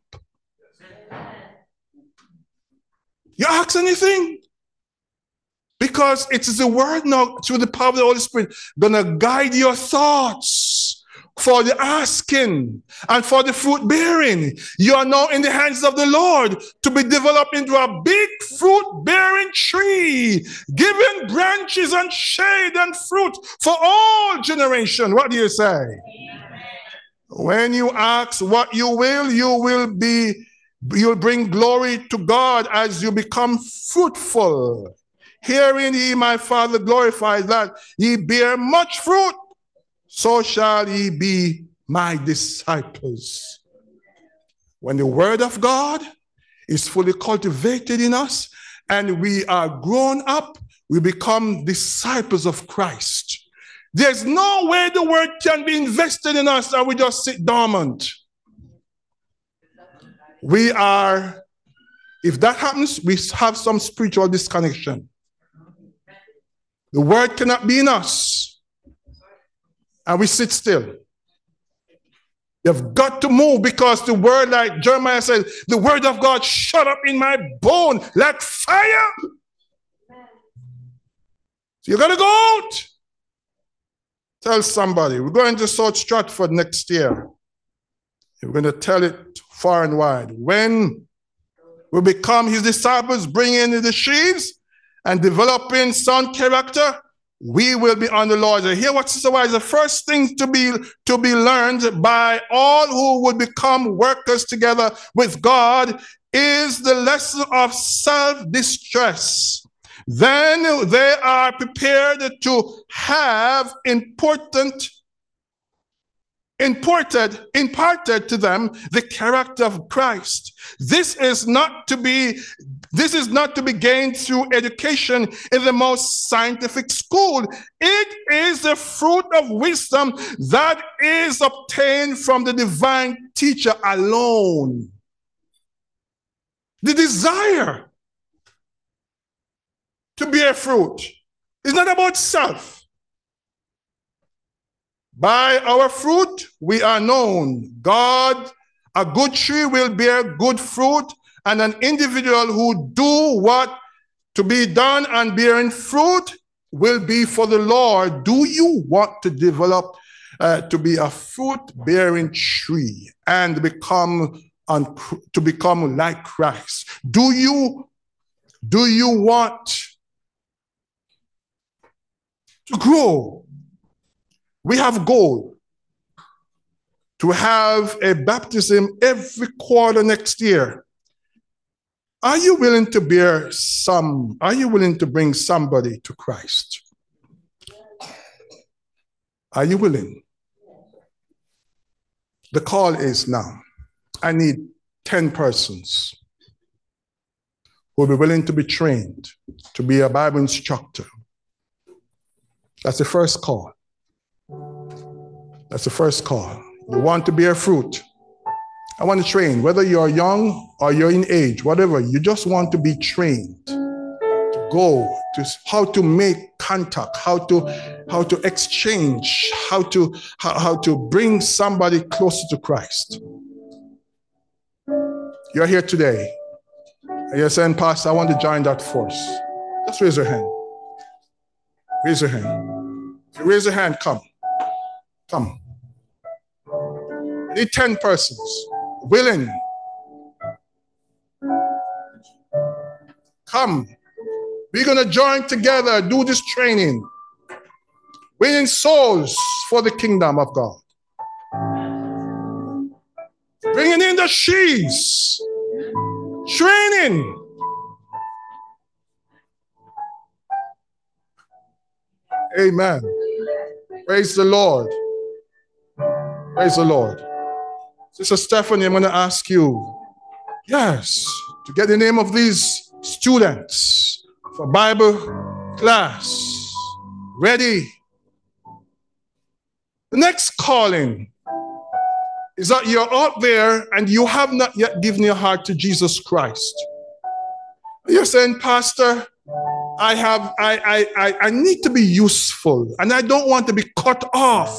You ask anything? Because it is the word now, through the power of the Holy Spirit, gonna guide your thoughts for the asking and for the fruit bearing. You are now in the hands of the Lord to be developed into a big fruit bearing tree, giving branches and shade and fruit for all generations. What do you say? Amen. When you ask what you will, you'll bring glory to God as you become fruitful. Herein ye my Father glorifies, that ye bear much fruit, so shall ye be my disciples. When the word of God is fully cultivated in us and we are grown up, we become disciples of Christ. There's no way the word can be invested in us and we just sit dormant. If that happens, we have some spiritual disconnection. The word cannot be in us and we sit still. You've got to move, because the word, like Jeremiah said, the word of God shut up in my bone like fire. So you got to go out. Tell somebody, we're going to South Stratford next year. We're going to tell it far and wide. When we become his disciples, bringing in the sheaves and developing sound character, we will be on the Lord. And here, what Sister Wise, the first thing to be learned by all who would become workers together with God is the lesson of self-distress. Then they are prepared to have imparted to them the character of Christ. This is not to be gained through education in the most scientific school. It is the fruit of wisdom that is obtained from the divine teacher alone. The desire to bear fruit is not about self. By our fruit, we are known. A good tree will bear good fruit, and an individual who do what to be done and bearing fruit will be for the Lord. Do you want to develop to be a fruit-bearing tree and become like Christ? Do you want to grow? We have goal to have a baptism every quarter next year. Are you willing to bring somebody to Christ? Are you willing? The call is now. I need 10 persons who will be willing to be trained to be a Bible instructor. That's the first call. That's the first call. You want to bear fruit. I want to train, whether you're young or you're in age, whatever, you just want to be trained to go to how to make contact, how to exchange, how to bring somebody closer to Christ. You're here today. And you're saying, Pastor, I want to join that force. Just raise your hand. Raise your hand. If you raise your hand, come. Come. I need 10 persons willing. Come. We're going to join together, do this training. winning souls for the kingdom of God. Bringing in the sheaves, training. Amen. Praise the Lord. Praise the Lord. Sister Stephanie, I'm going to ask you, yes, to get the name of these students for Bible class ready. The next calling is that you're out there and you have not yet given your heart to Jesus Christ. You're saying, Pastor, I need to be useful and I don't want to be cut off.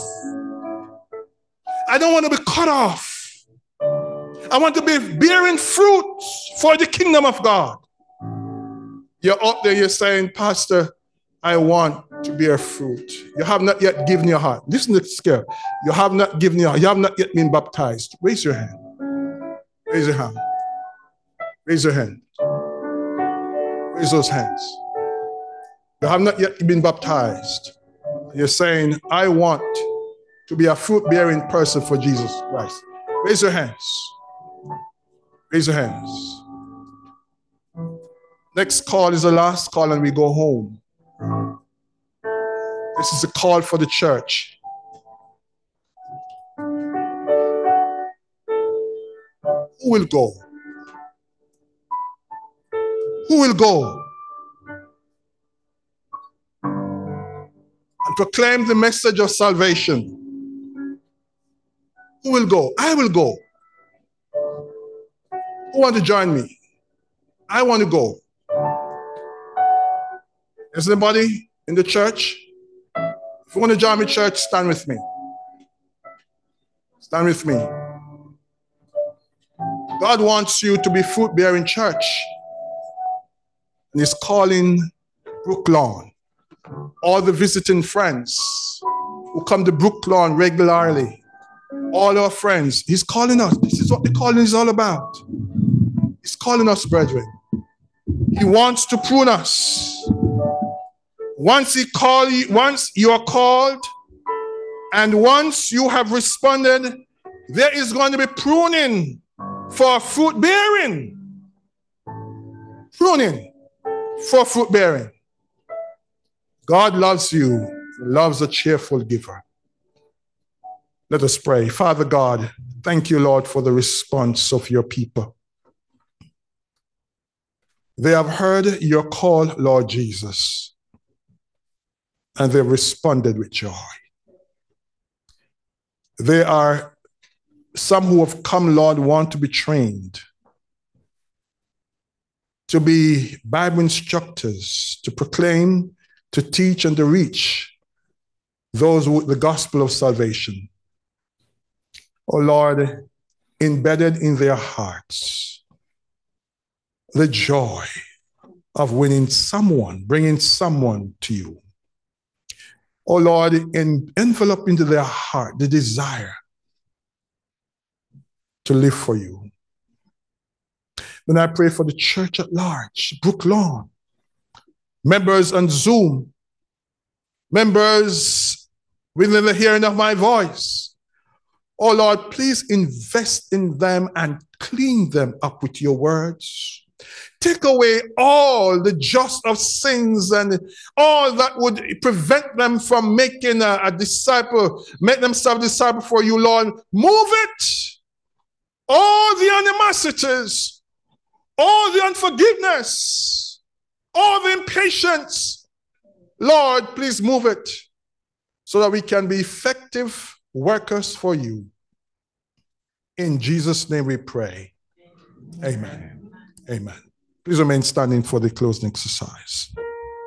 I don't want to be cut off. I want to be bearing fruit for the kingdom of God. You're out there, you're saying, Pastor, I want to bear fruit. You have not yet given your heart. Listen to the scare. You have not given your heart. You have not yet been baptized. Raise your hand. Raise your hand. Raise your hand. Raise those hands. You have not yet been baptized. You're saying, I want to be a fruit-bearing person for Jesus Christ. Raise your hands. Raise your hands. Next call is the last call and we go home. This is a call for the church. Who will go? Who will go and proclaim the message of salvation? Who will go? I will go. Who want to join me? I want to go. Is anybody in the church? If you want to join me, church, stand with me. Stand with me. God wants you to be fruit-bearing church. And He's calling Brook Lawn. All the visiting friends who come to Brook Lawn regularly. All our friends. He's calling us. This is what the calling is all about. He's calling us, brethren. He wants to prune us. Once you are called, and once you have responded, there is going to be pruning for fruit bearing. Pruning for fruit bearing. God loves you, loves a cheerful giver. Let us pray. Father God, thank you, Lord, for the response of your people. They have heard your call, Lord Jesus, and they responded with joy. There are some who have come, Lord, want to be trained, to be Bible instructors, to proclaim, to teach, and to reach those with the gospel of salvation. Oh Lord, embedded in their hearts, the joy of winning someone, bringing someone to you. Oh Lord, envelop into their heart the desire to live for you. Then I pray for the church at large, Brook Lawn, members on Zoom, members within the hearing of my voice. Oh Lord, please invest in them and clean them up with your words. Take away all the just of sins and all that would prevent them from making a disciple, make themselves a disciple for you, Lord. Move it. All the animosities, all the unforgiveness, all the impatience. Lord, please move it so that we can be effective workers for you. In Jesus' name we pray. Amen. Amen. Please remain standing for the closing exercise.